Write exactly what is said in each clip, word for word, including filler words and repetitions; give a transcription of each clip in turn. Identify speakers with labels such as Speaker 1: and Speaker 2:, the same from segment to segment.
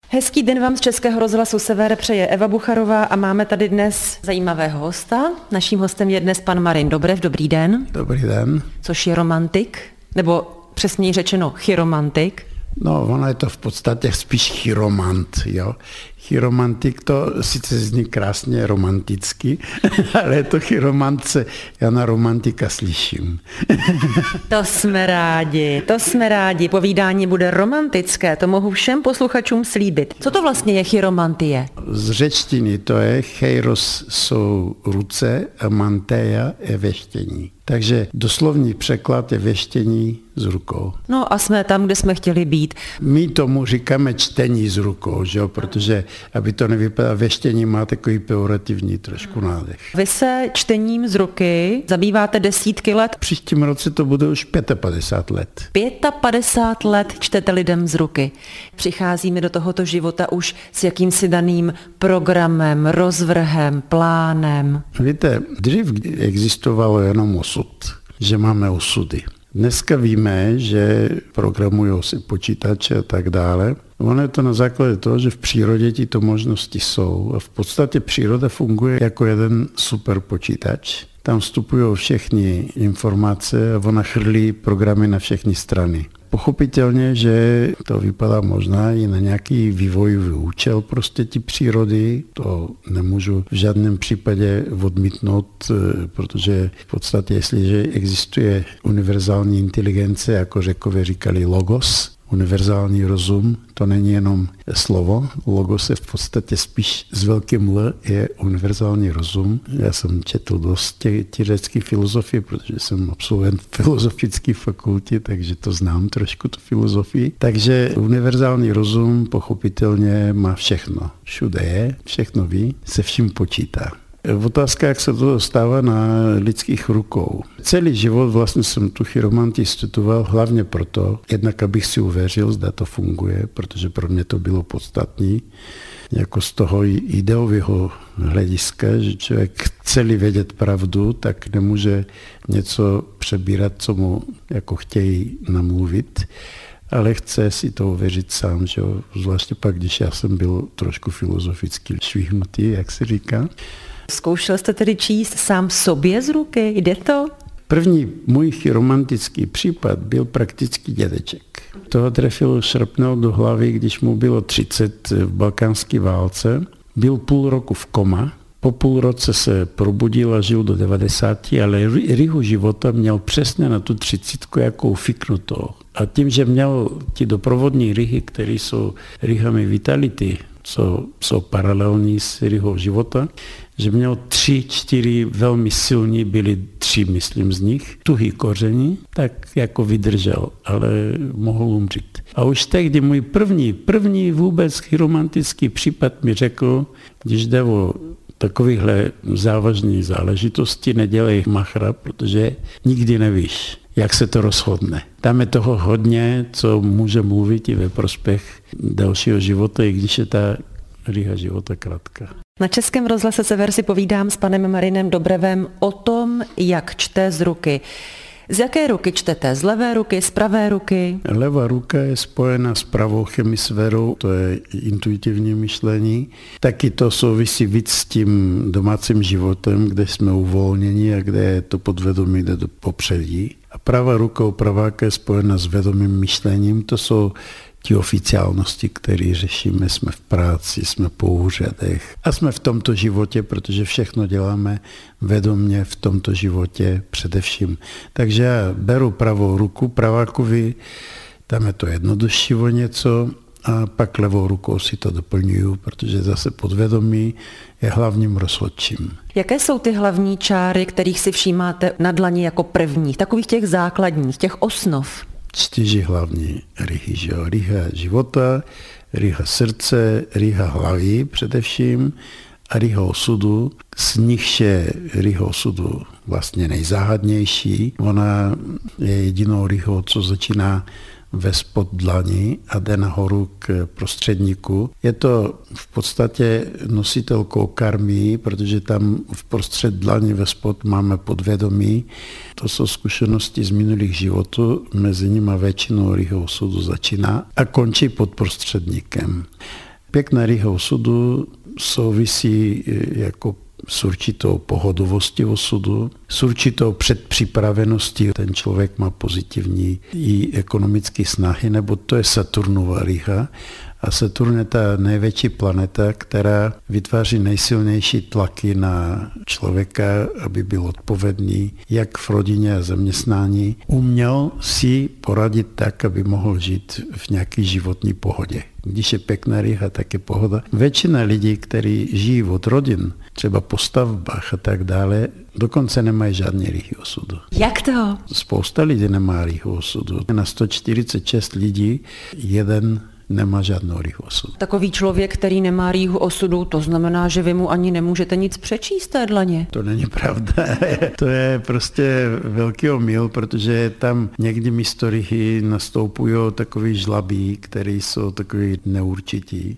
Speaker 1: Hezký den vám z Českého rozhlasu Sever přeje Eva Bucharová a máme tady dnes zajímavého hosta. Naším hostem je dnes pan Marin Dobrev. Dobrý den.
Speaker 2: Dobrý den.
Speaker 1: Což je romantik, nebo přesněji řečeno chiromantik.
Speaker 2: No, ono je to v podstatě spíš chiromant, jo. Chiromantik to sice zní krásně romanticky, ale je to chiromantce, já na romantika slyším.
Speaker 1: To jsme rádi, to jsme rádi. Povídání bude romantické, to mohu všem posluchačům slíbit. Co to vlastně je chiromantie?
Speaker 2: Z řečtiny to je cheiros jsou ruce a manteia je věštění. Takže doslovný překlad je věštění s rukou.
Speaker 1: No a jsme tam, kde jsme chtěli být.
Speaker 2: My tomu říkáme čtení s rukou, že jo? Protože aby to nevypadalo, věštění má takový pejorativní trošku nádech.
Speaker 1: Vy se čtením z ruky zabýváte desítky let.
Speaker 2: Příštím roce to bude už padesát pět let.
Speaker 1: padesát pět let čtete lidem z ruky. Přicházíme do tohoto života už s jakýmsi daným programem, rozvrhem, plánem.
Speaker 2: Víte, dřív existovalo jenom osud, že máme osudy. Dneska víme, že programují si počítače a tak dále. Ono je to na základě toho, že v přírodě tyto možnosti jsou a v podstatě příroda funguje jako jeden super počítač. Tam vstupují všechny informace a ona chrlí programy na všechny strany. Pochopitelně, že to vypadá možná i na nějaký vývojový účel prostě ty přírody. To nemůžu v žádném případě odmítnout, protože v podstatě, jestliže existuje univerzální inteligence, jako Řekové říkali logos, univerzální rozum, to není jenom slovo. Logos je v podstatě spíš s velkým L je univerzální rozum. Já jsem četl dost tě řecké filozofie, protože jsem absolvent filozofické fakulty, takže to znám trošku tu filozofii. Takže univerzální rozum pochopitelně má všechno. Všude je, všechno ví, se vším počítá. Otázka, jak se to dostává na lidských rukou. Celý život vlastně jsem tu chiromantii studoval hlavně proto, jednak abych si uvěřil, zda to funguje, protože pro mě to bylo podstatné, jako z toho ideového hlediska, že člověk chce-li vědět pravdu, tak nemůže něco přebírat, co mu jako chtějí namluvit, ale chce si to uvěřit sám, že jo? Zvláště pak, když já jsem byl trošku filozoficky švihnutý, jak se říká.
Speaker 1: Zkoušel jste tedy číst sám sobě z ruky? Jde to?
Speaker 2: První můj chiromantický případ byl prakticky dědeček. Toho trefil šrapnel do hlavy, když mu bylo třicet v balkánské válce. Byl půl roku v koma. Po půl roce se probudil a žil do devadesáti, ale rihu života měl přesně na tu třicítku jako ufiknutou. A tím, že měl ti doprovodní rihy, které jsou rihami vitality, co jsou paralelní s rihou života, že měl tři, čtyři velmi silní, byly tři, myslím z nich, tuhý koření, tak jako vydržel, ale mohl umřít. A už tehdy můj první, první vůbec chiromantický případ mi řekl, když jde o takovýchhle závažné záležitosti, nedělej machra, protože nikdy nevíš, jak se to rozhodne. Tam je toho hodně, co může mluvit i ve prospěch dalšího života, i když je ta riha života krátká.
Speaker 1: Na Českém rozhlase Sever si povídám s panem Marinem Dobrevem o tom, jak čte z ruky. Z jaké ruky čtete? Z levé ruky, z pravé ruky?
Speaker 2: Levá ruka je spojena s pravou hemisférou, to je intuitivní myšlení. Taky to souvisí víc s tím domácím životem, kde jsme uvolněni a kde to podvědomí jde do popředí. A pravá ruka u praváka je spojena s vědomým myšlením, to jsou ti oficiálnosti, které řešíme, jsme v práci, jsme po úřadech a jsme v tomto životě, protože všechno děláme vědomě v tomto životě především. Takže já beru pravou ruku pravákovi, tam je to jednodušší o něco a pak levou rukou si to doplňuju, protože zase podvědomí je hlavním rozhodčím.
Speaker 1: Jaké jsou ty hlavní čáry, kterých si všímáte na dlani jako prvních, takových těch základních, těch osnov?
Speaker 2: Čtyři hlavní rihy, že jo? Riha života, riha srdce, riha hlavy především a riha osudu. Z nich je riha osudu vlastně nejzáhadnější. Ona je jedinou rihou, co začíná ve spod dlani a jde nahoru k prostředníku. Je to v podstatě nositelkou karmy, protože tam v prostřed dlani ve spod máme podvědomí. To jsou zkušenosti z minulých životů, mezi nimi většinou rihou osudu začíná a končí pod prostředníkem. Pěkná rýha osudu souvisí jako s určitou pohodovostí osudu, s určitou předpřipraveností. Ten člověk má pozitivní i ekonomické snahy, nebo to je Saturnova rýha. A Saturn je ta největší planeta, která vytváří nejsilnější tlaky na člověka, aby byl odpovědný, jak v rodině a zaměstnání. Uměl si poradit tak, aby mohl žít v nějaké životní pohodě. Když je pěkná rýha, tak je pohoda. Většina lidí, kteří žijí od rodin, třeba po stavbách a tak dále, dokonce nemají žádný rýhy osudu.
Speaker 1: Jak to?
Speaker 2: Spousta lidí nemá rýhu osudu. Na sto čtyřicet šest lidí jeden nemá žádnou rýhu osudu.
Speaker 1: Takový člověk, který nemá rýhu osudu, to znamená, že vy mu ani nemůžete nic přečíst té dlaně.
Speaker 2: To není pravda. To je prostě velký omyl, protože tam někdy místo rýhy nastoupují takový žlabí, který jsou takový neurčitý.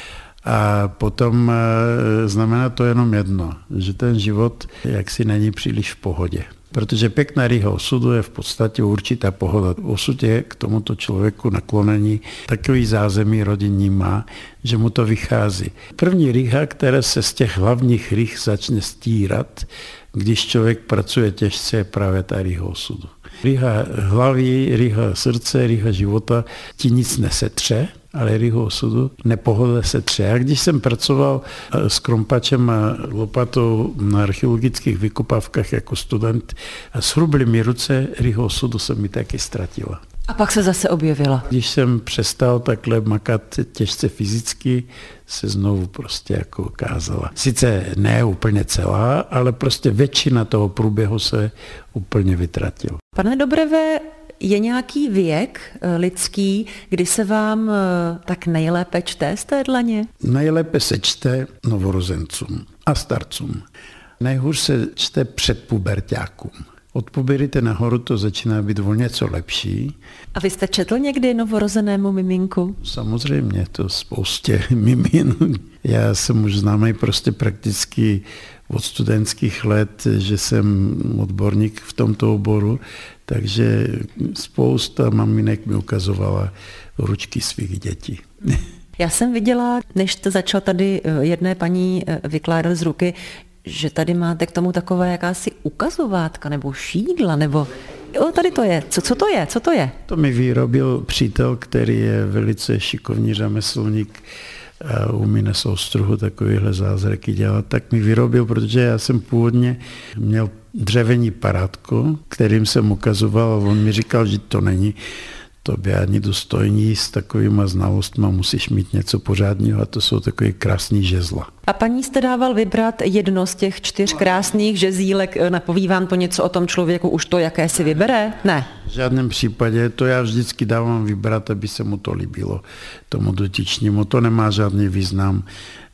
Speaker 2: A potom znamená to jenom jedno, že ten život jaksi není příliš v pohodě. Protože pěkná rýha osudu je v podstatě určitá pohoda. Osud je k tomuto člověku nakloněný, takový zázemí rodinní má, že mu to vychází. První rýha, která se z těch hlavních rýh začne stírat, když člověk pracuje těžce, je právě ta rýha osudu. Rýha hlavy, rýha srdce, rýha života ti nic nesetře, ale rýhu osudu nepohoda se tře. A když jsem pracoval s krompačem a lopatou na archeologických vykopávkách jako student a shrubly mi ruce, rýhu osudu jsem mi taky ztratila.
Speaker 1: A pak se zase objevila.
Speaker 2: Když jsem přestal takhle makat těžce fyzicky, se znovu prostě jako ukázala. Sice ne úplně celá, ale prostě většina toho průběhu se úplně vytratila.
Speaker 1: Pane Dobrevé, je nějaký věk lidský, kdy se vám tak nejlépe čte z té dlaně?
Speaker 2: Nejlépe se čte novorozencům a starcům. Nejhůř se čte předpuberťákům. Od puberty nahoru to začíná být o něco lepší.
Speaker 1: A vy jste četl někdy novorozenému miminku?
Speaker 2: Samozřejmě, to spoustě mimin. Já jsem už známý prostě prakticky od studentských let, že jsem odborník v tomto oboru, takže spousta maminek mi ukazovala ručky svých dětí.
Speaker 1: Já jsem viděla, než jste začal tady jedné paní vykládat z ruky, že tady máte k tomu takové jakási ukazovátka nebo šídla, nebo jo, tady to je. Co, co to je? Co to je?
Speaker 2: To mi vyrobil přítel, který je velice šikovný řemeslník a umí na soustruhu takovýhle zázraky dělat, tak mi vyrobil, protože já jsem původně měl dřevěný parátko, kterým jsem ukazoval a on mi říkal, že to není tobě ani důstojní, s takovýma znalostma musíš mít něco pořádného a to jsou takový krásný žezla.
Speaker 1: A paní jste dával vybrat jedno z těch čtyř krásných žezílek, napoví vám to něco o tom člověku, už to jaké si vybere? Ne.
Speaker 2: V žádném případě, to já vždycky dávám vybrat, aby se mu to líbilo, tomu dotyčnímu, to nemá žádný význam.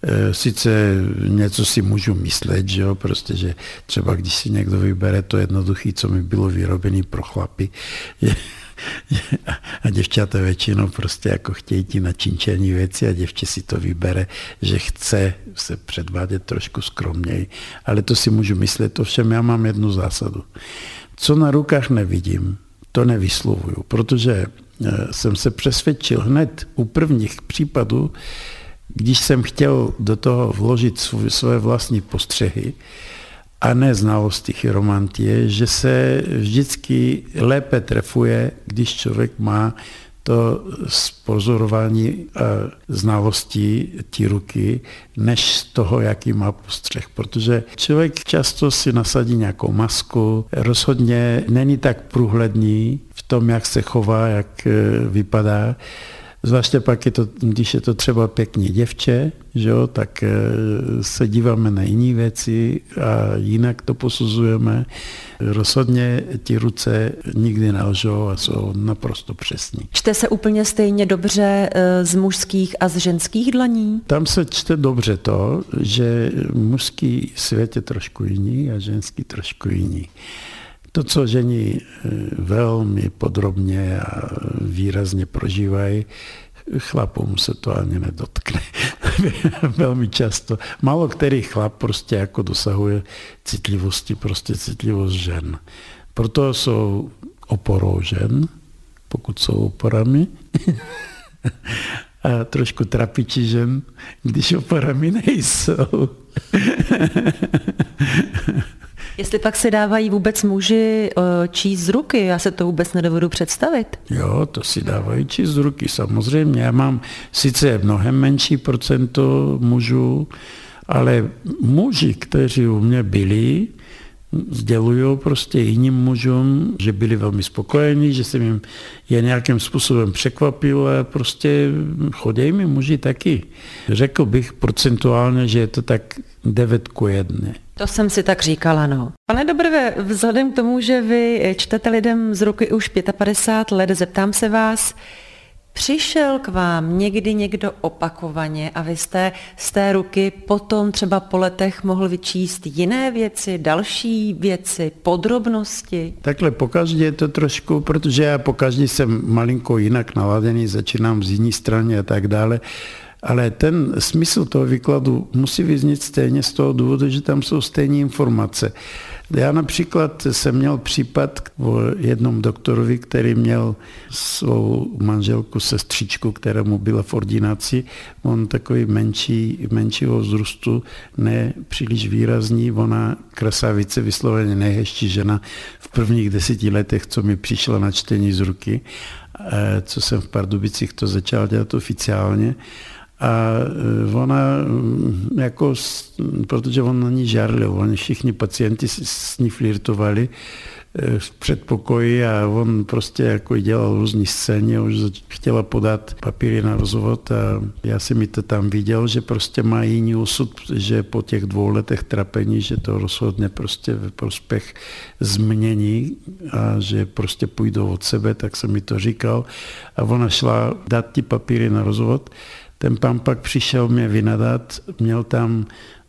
Speaker 2: Sice něco si můžu myslet, že jo, prostě, že třeba když si někdo vybere to jednoduché, co mi bylo vyrobené pro chlapy, a děvčata většinou prostě jako chtějí ti načinčení věci a děvče si to vybere, že chce se předvádět trošku skromněji. Ale to si můžu myslet, ovšem já mám jednu zásadu. Co na rukách nevidím, to nevyslovuju, protože jsem se přesvědčil hned u prvních případů, když jsem chtěl do toho vložit svůj, své vlastní postřehy, a ne znalosti chiromantie, že se vždycky lépe trefuje, když člověk má to spozorování a znalosti té ruky, než z toho, jaký má postřeh. Protože člověk často si nasadí nějakou masku, rozhodně není tak průhledný v tom, jak se chová, jak vypadá. Zvláště pak, je to, když je to třeba pěkný děvče, že jo, tak se díváme na jiné věci a jinak to posuzujeme. Rozhodně ty ruce nikdy nelžou a jsou naprosto přesní.
Speaker 1: Čte se úplně stejně dobře z mužských a z ženských dlaní?
Speaker 2: Tam se čte dobře to, že mužský svět je trošku jiný a ženský trošku jiný. To, co ženy velmi podrobně a výrazně prožívají, chlapům se to ani nedotkne. Velmi často. Málo který chlap prostě jako dosahuje citlivosti, prostě citlivost žen. Proto jsou oporou žen, pokud jsou oporami. a trošku trapičí žen, když oporami nejsou.
Speaker 1: Jestli pak si dávají vůbec muži číst z ruky, já se to vůbec nedovedu představit.
Speaker 2: Jo, to si dávají číst z ruky, samozřejmě. Já mám sice mnohem menší procento mužů, ale muži, kteří u mě byli, sdělují prostě jiným mužům, že byli velmi spokojení, že jsem jim je nějakým způsobem překvapil a prostě chodí mi muži taky. Řekl bych procentuálně, že je to tak devět ku jedné.
Speaker 1: To jsem si tak říkala, no. Pane Dobrev, vzhledem k tomu, že vy čtete lidem z ruky už padesát pět let, zeptám se vás, přišel k vám někdy někdo opakovaně a vy jste z té ruky potom třeba po letech mohl vyčíst jiné věci, další věci, podrobnosti?
Speaker 2: Takhle pokaždé je to trošku, protože já pokaždé jsem malinko jinak naladený, začínám z jiné strany a tak dále. Ale ten smysl toho výkladu musí vyznít stejně z toho důvodu, že tam jsou stejné informace. Já například jsem měl případ o jednom doktorovi, který měl svou manželku, sestřičku, která mu byla v ordinaci. On takový menší, menšího vzrůstu, ne příliš výrazný. Ona krasavice, vysloveně nejhezčí žena v prvních deseti letech, co mi přišla na čtení z ruky, co jsem v Pardubicích to začal dělat oficiálně. A ona, jako, protože on na ní žárlil, oni všichni pacienti s ní flirtovali v předpokoji a on prostě jako dělal různý scény a už chtěla podat papíry na rozvod a já jsem mi to tam viděl, že prostě má jiný osud, že po těch dvou letech trapení, že to rozhodne prostě ve prospěch změní a že prostě půjdou od sebe, tak jsem mi to říkal a ona šla dát ti papíry na rozvod. Ten pán pak přišel mě vynadat, měl tam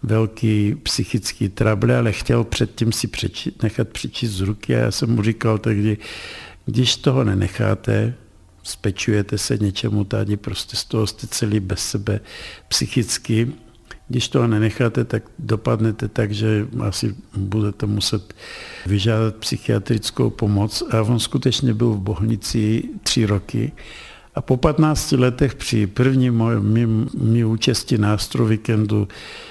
Speaker 2: velký psychický trable, ale chtěl předtím si přeči, nechat přečíst z ruky a já jsem mu říkal, tak kdy, když toho nenecháte, spečujete se něčemu tady, prostě z toho jste celý bez sebe psychicky, když toho nenecháte, tak dopadnete tak, že asi budete muset vyžádat psychiatrickou pomoc a on skutečně byl v Bohnici tři roky. A po patnácti letech při prvním mý účasti na Astrovíkendu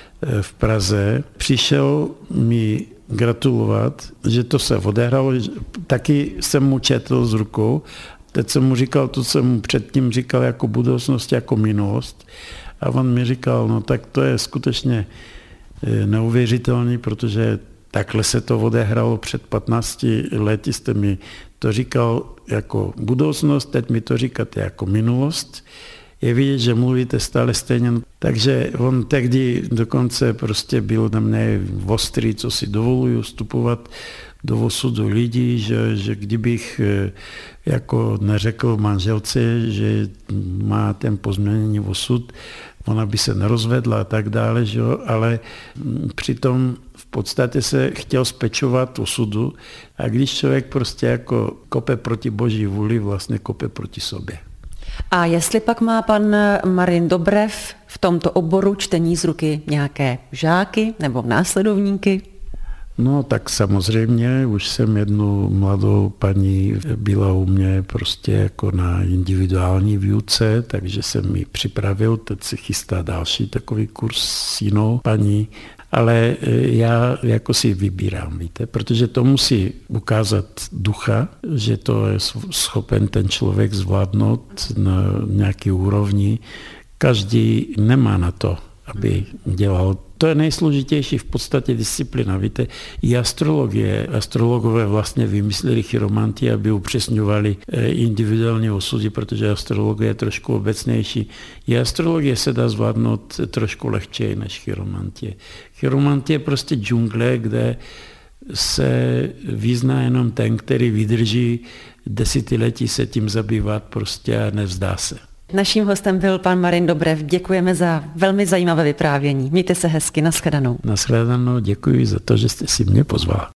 Speaker 2: v Praze přišel mi gratulovat, že to se odehralo. Taky jsem mu četl z rukou. Teď jsem mu říkal to, co jsem mu předtím říkal jako budoucnost, jako minulost. A on mi říkal, no tak to je skutečně neuvěřitelný, protože takhle se to odehralo před patnácti lety, jste mi to říkal jako budoucnost, teď mi to říkáte jako minulost. Je vidět, že mluvíte stále stejně. Takže on tehdy dokonce prostě byl na mě ostrý, co si dovoluju vstupovat do osudu lidí, že, že kdybych jako neřekl manželce, že má ten pozměněný osud, ona by se nerozvedla a tak dále, že jo? Ale přitom v podstatě se chtěl spečovat osudu a když člověk prostě jako kope proti boží vůli, vlastně kope proti sobě.
Speaker 1: A jestli pak má pan Marin Dobrev v tomto oboru čtení z ruky nějaké žáky nebo následovníky?
Speaker 2: No tak samozřejmě, už jsem jednu mladou paní byla u mě prostě jako na individuální výuce, takže jsem ji připravil, teď se chystá další takový kurz s jinou paní, ale já jako si vybírám, víte, protože to musí ukázat ducha, že to je schopen ten člověk zvládnout na nějaký úrovni. Každý nemá na to, aby dělal. To je nejsložitější v podstatě disciplína. Víte, i astrologie. Astrologové vlastně vymysleli chiromantii, aby upřesňovali individuální osudy, protože astrologie je trošku obecnější. I astrologie se dá zvládnout trošku lehčeji než chiromantie. Chiromantie je prostě džungle, kde se vyzná jenom ten, který vydrží desetiletí se tím zabývat prostě a nevzdá se.
Speaker 1: Naším hostem byl pan Marin Dobrev. Děkujeme za velmi zajímavé vyprávění. Mějte se hezky, nashledanou.
Speaker 2: Nashledanou, děkuji za to, že jste si mě pozval.